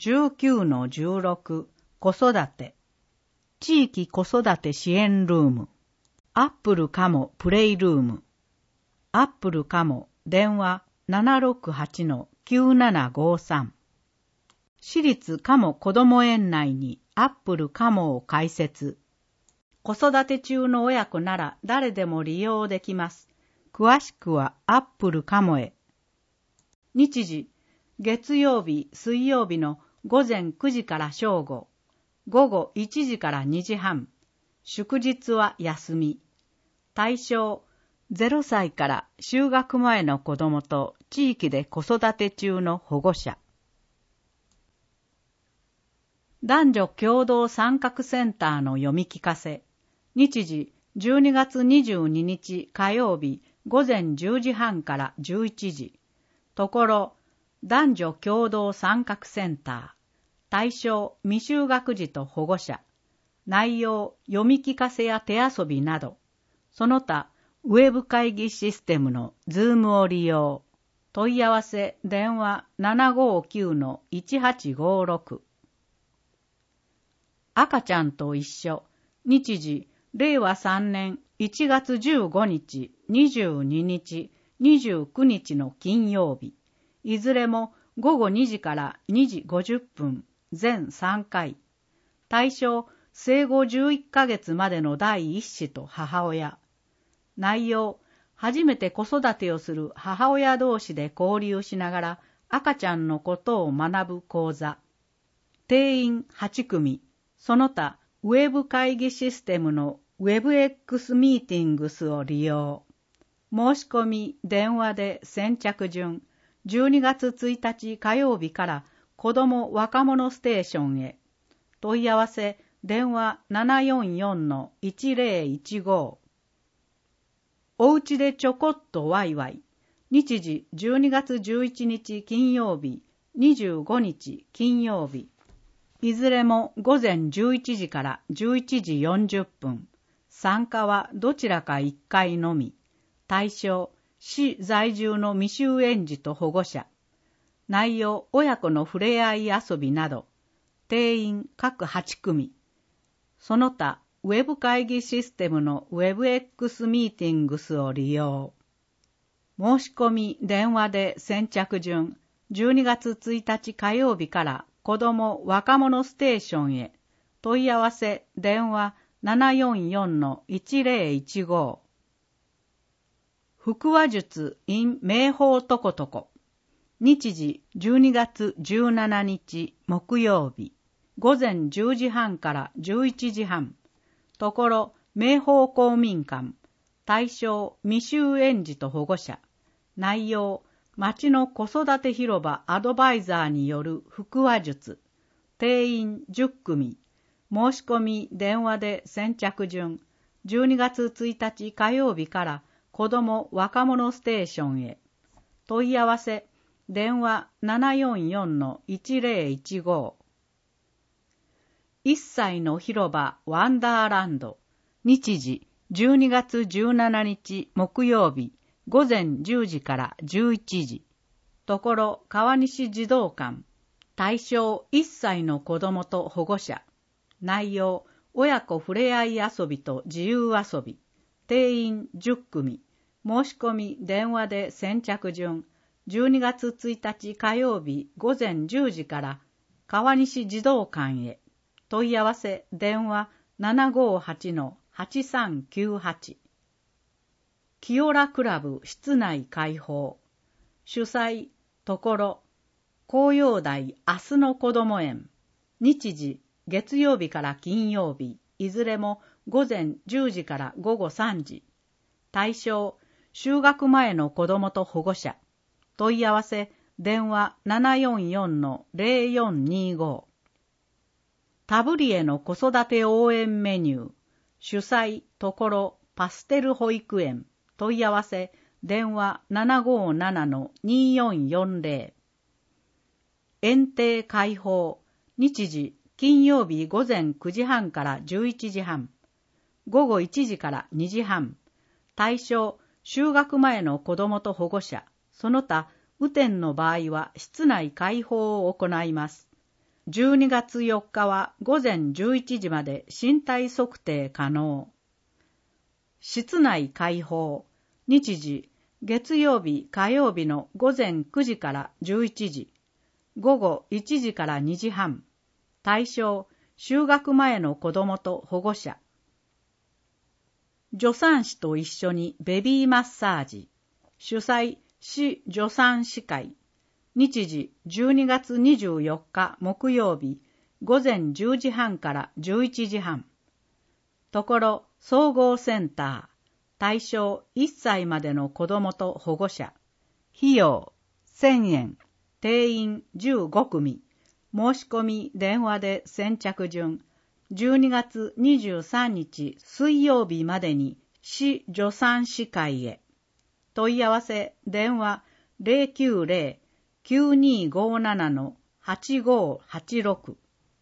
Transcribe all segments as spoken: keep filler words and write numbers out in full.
じゅうきゅうのじゅうろく 子育て地域子育て支援ルームアップルカモプレイルームアップルカモ電話 ななろくはちのきゅうななごさん 私立カモこども園内にアップルカモを開設。子育て中の親子なら誰でも利用できます。詳しくはアップルカモへ。日時、月曜日、水曜日の午前くじから正午、午後いちじからにじはん、祝日は休み。対象、ゼロさいから就学前の子どもと地域で子育て中の保護者。男女共同参画センターの読み聞かせ。日時、じゅうにがつにじゅうににち火曜日午前じゅうじはんからじゅういちじ。ところ、男女共同参画センター。対象、未就学児と保護者。内容、読み聞かせや手遊びなど。その他、ウェブ会議システムのズームを利用。問い合わせ電話 ななごきゅうのいちはちごろく。赤ちゃんと一緒。日時、れいわさんねんいちがつじゅうごにち、にじゅうににち、にじゅうくにちの金曜日。いずれもごごにじからにじごじゅっぷん、全さんかい。対象、生後じゅういっかげつまでの第一子と母親。内容、初めて子育てをする母親同士で交流しながら赤ちゃんのことを学ぶ講座。定員はちくみ。その他、ウェブ会議システムの ウェブエックス ミーティングスを利用。申し込み、電話で先着順。じゅうにがつついたち火曜日から子ども若者ステーションへ。問い合わせ、電話 ななよんよんのいちぜろいちご。おうちでちょこっとワイワイ。日時じゅうにがつじゅういちにち金曜日、にじゅうごにち金曜日。いずれも午前じゅういちじからじゅういちじよんじゅっぷん。参加はどちらかいっかいのみ。対象、市在住の未就園児と保護者。内容、親子の触れ合い遊びなど。定員各はちくみ。その他、ウェブ会議システムの ウェブエックス ミーティングスを利用。申し込み電話で先着順。じゅうにがつついたち火曜日から子ども若者ステーションへ。問い合わせ電話 ななよんよんのいちぜろいちご。腹話術 in 名法とことこ。日時じゅうにがつじゅうしちにち木曜日。午前じゅうじはんからじゅういちじはん。ところ、名法公民館。対象、未就園児と保護者。内容、町の子育て広場アドバイザーによる腹話術。定員じゅっくみ。申し込み電話で先着順。じゅうにがつついたち火曜日から子ども若者ステーションへ。問い合わせ、電話 ななよんよんのいちぜろいちご。いっさいの広場ワンダーランド。日時じゅうにがつじゅうしちにち木曜日午前じゅうじからじゅういちじ。ところ川西児童館。対象いっさいの子どもと保護者。内容親子ふれあい遊びと自由遊び。定員じゅっくみ。申し込み電話で先着順。じゅうにがつついたち火曜日午前じゅうじから川西児童館へ。問い合わせ電話 ななごはちのはちさんきゅうはち。清良クラブ室内開放。主催ところ紅葉台明日の子ども園。日時月曜日から金曜日。いずれも午前じゅうじからごごさんじ。対象就学前の子どもと保護者。問い合わせ電話 ななよんよんのぜろよんにご。タブリエの子育て応援メニュー。主催ところパステル保育園。問い合わせ電話 ななごななのによんよんぜろ。園庭開放。日時金曜日午前くじはんからじゅういちじはん。午後いちじからにじはん。対象就学前の子どもと保護者。その他雨天の場合は室内開放を行います。 じゅうにがつよっかはごぜんじゅういちじまで身体測定可能。室内開放。日時、月曜日、火曜日のごぜんくじからじゅういちじ、午後いちじからにじはん。対象、就学前の子どもと保護者。助産師と一緒にベビーマッサージ。主催、市助産師会。日時、じゅうにがつにじゅうよっか木曜日、ごぜんじゅうじはんからじゅういちじはん。ところ、総合センター。対象いっさいまでの子どもと保護者。費用せんえん。定員じゅうごくみ。申し込み電話で先着順。じゅうにがつにじゅうさんにち水曜日までに市助産師会へ。問い合わせ電話 ゼロきゅうゼロ きゅうにーごーなな はちごーはちろく。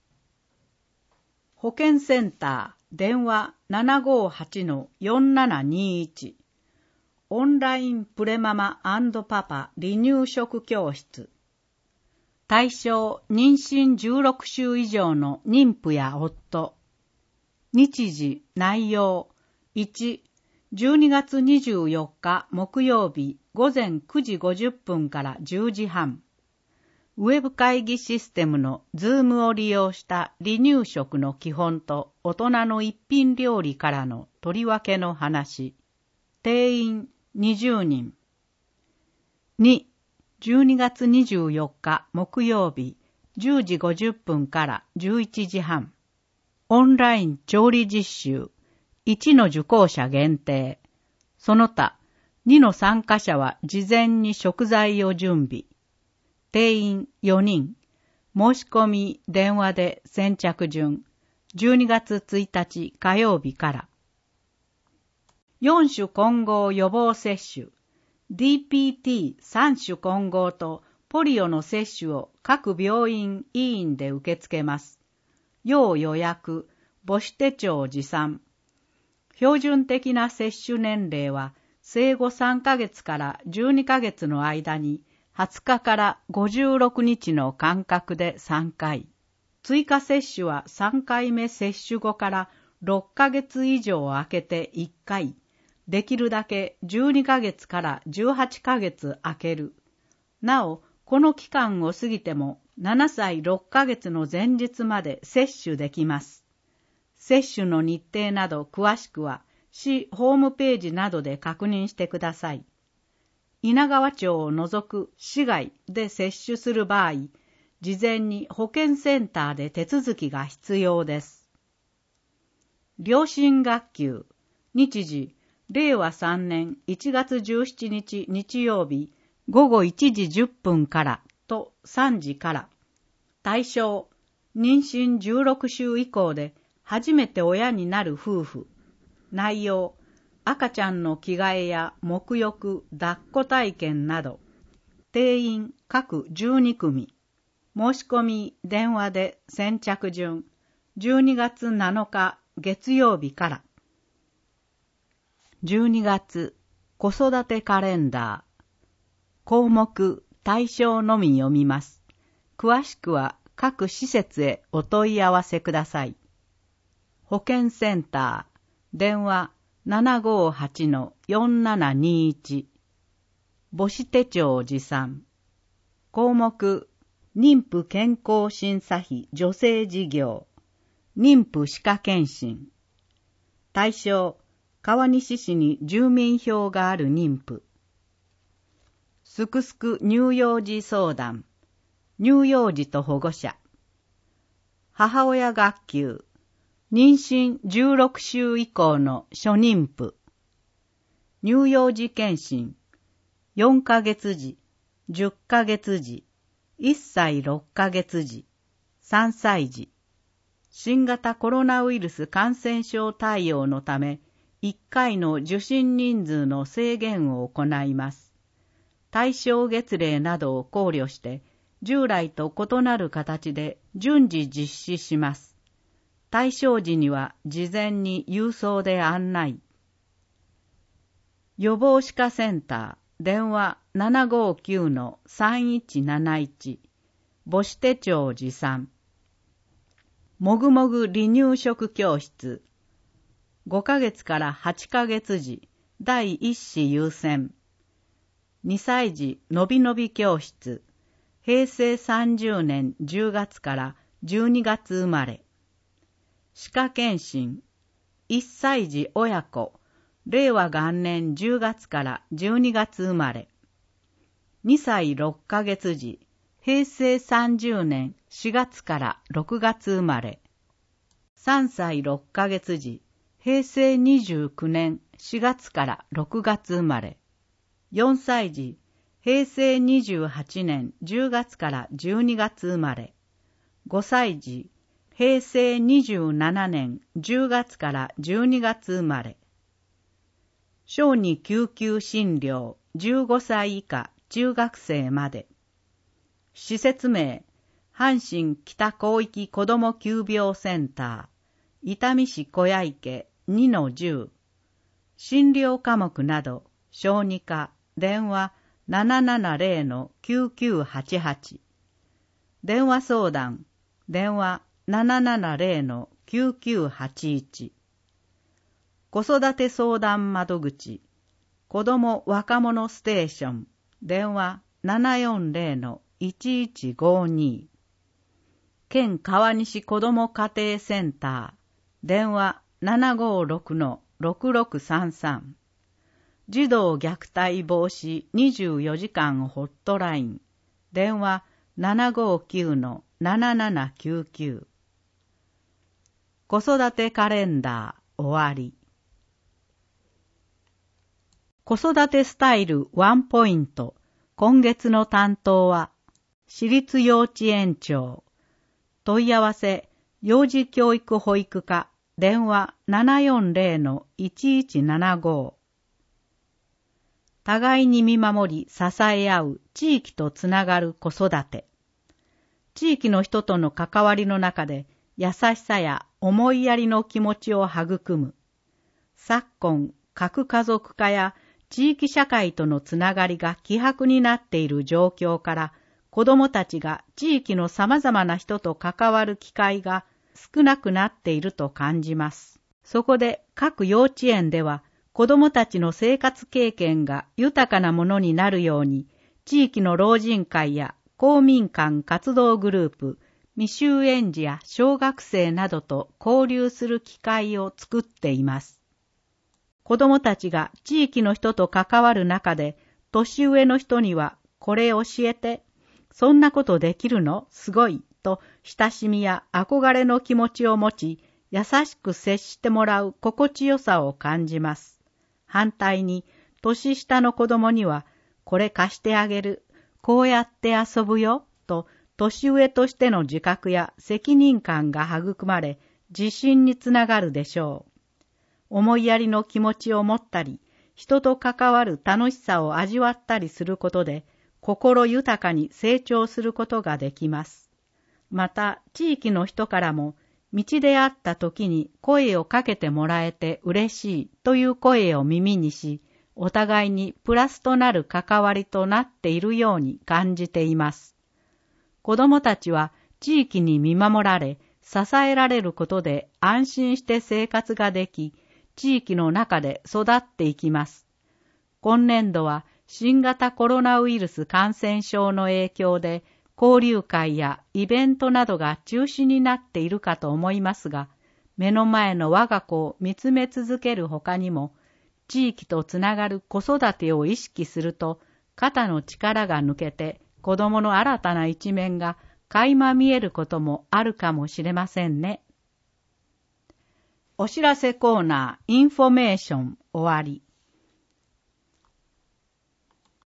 保健センター電話 ななごーはちのよんななにいち。オンラインプレママ&パパ離乳食教室。対象妊娠じゅうろくしゅう以上の妊婦や夫。日時内容いち、じゅうにがつにじゅうよっか木曜日ごぜんくじごじゅっぷんからじゅうじはん。ウェブ会議システムのズームを利用した離乳食の基本と大人の一品料理からの取り分けの話。定員にじゅうにん。に、じゅうにがつにじゅうよっか木曜日じゅうじごじゅっぷんからじゅういちじはん。オンライン調理実習。いちの受講者限定。その他、にの参加者は事前に食材を準備。定員よにん。申し込み電話で先着順。じゅうにがつついたち火曜日から。よん種混合予防接種。ディーピーティーさん 種混合とポリオの接種を各病院医院で受け付けます。要予約、母子手帳持参。標準的な接種年齢は生後さんかげつからじゅうにかげつの間にはつかからごじゅうろくにちの間隔でさんかい。追加接種はさんかいめ接種後からろっかげつ以上空けていっかい。できるだけじゅうにかげつからじゅうはちかげつ空ける。なお、この期間を過ぎてもななさいろっかげつの前日まで接種できます。接種の日程など詳しくは市ホームページなどで確認してください。稲川町を除く市外で接種する場合、事前に保健センターで手続きが必要です。良心学級。日時、れいわさんねんいちがつじゅうしちにち日曜日、ごごいちじじゅっぷんからとさんじから。対象、妊娠じゅうろくしゅう以降で初めて親になる夫婦。内容、赤ちゃんの着替えや沐浴、抱っこ体験など。定員各じゅうにくみ。申し込み電話で先着順。じゅうにがつなのか月曜日から。じゅうにがつ子育てカレンダー。項目対象のみ読みます。詳しくは各施設へお問い合わせください。保健センター電話 ななごーはちのよんななにいち。母子手帳持参。項目妊婦健康審査費助成事業。妊婦歯科検診。対象川西市に住民票がある妊婦。すくすく乳幼児相談。乳幼児と保護者。母親学級。妊娠じゅうろくしゅう以降の初妊婦。乳幼児検診。よんかげつじ、じゅっかげつじ、いっさいろっかげつじ、さんさいじ。新型コロナウイルス感染症対応のため、いっかいの受診人数の制限を行います。対象月齢などを考慮して、従来と異なる形で順次実施します。対象時には事前に郵送で案内。予防歯科センター電話 ななごーきゅうのさんいちなないち。母子手帳持参。 もぐもぐ離乳食教室、ごかげつからはちかげつ児だいいっ子優先、にさい児のびのび教室、へいせいさんじゅうねんじゅうがつからじゅうにがつ生まれ、歯科検診、いっさい児親子、れいわがんねんじゅうがつからじゅうにがつ生まれ、にさいろっかげつ児、へいせいさんじゅうねんしがつからろくがつ生まれ、さんさいろっかげつ児、へいせいにじゅうきゅうねんしがつからろくがつ生まれ、よんさい児、へいせいにじゅうはちねんじゅうがつからじゅうにがつ生まれ、ごさい児、へいせいにじゅうななねんじゅうがつからじゅうにがつ生まれ、小児救急診療じゅうごさい以下中学生まで、施設名、阪神北広域子ども急病センター、伊丹市小谷池 にのじゅう、診療科目など、小児科、電話 ななななぜろ きゅうきゅうはちはち、電話相談、電話 ななななぜろ きゅうきゅうはちいち、子育て相談窓口、子ども若者ステーション、電話 ななよんぜろ いちいちごに、県川西子ども家庭センター、電話 ななごろくのろくろくさんさん、児童虐待防止にじゅうよじかんホットライン、電話 ななごきゅうのななななきゅうきゅう、子育てカレンダー終わり。子育てスタイルワンポイント、今月の担当は、私立幼稚園長、問い合わせ、幼児教育保育課、電話 ななよんぜろのいちいちななご。互いに見守り支え合う地域とつながる子育て。地域の人との関わりの中で優しさや思いやりの気持ちを育む。昨今、核家族化や地域社会とのつながりが希薄になっている状況から、子どもたちが地域のさまざまな人と関わる機会が少なくなっていると感じます。そこで各幼稚園では子どもたちの生活経験が豊かなものになるように、地域の老人会や公民館活動グループ、未就園児や小学生などと交流する機会を作っています。子どもたちが地域の人と関わる中で、年上の人にはこれ教えて、そんなことできるの？すごいと親しみや憧れの気持ちを持ち、優しく接してもらう心地よさを感じます。反対に、年下の子供には、これ貸してあげる、こうやって遊ぶよ、と年上としての自覚や責任感が育まれ、自信につながるでしょう。思いやりの気持ちを持ったり、人と関わる楽しさを味わったりすることで、心豊かに成長することができます。また、地域の人からも、道で会った時に声をかけてもらえて嬉しいという声を耳にし、お互いにプラスとなる関わりとなっているように感じています。子どもたちは地域に見守られ、支えられることで安心して生活ができ、地域の中で育っていきます。今年度は新型コロナウイルス感染症の影響で交流会やイベントなどが中止になっているかと思いますが、目の前の我が子を見つめ続けるほかにも、地域とつながる子育てを意識すると、肩の力が抜けて子供の新たな一面が垣間見えることもあるかもしれませんね。お知らせコーナー、インフォメーション終わり。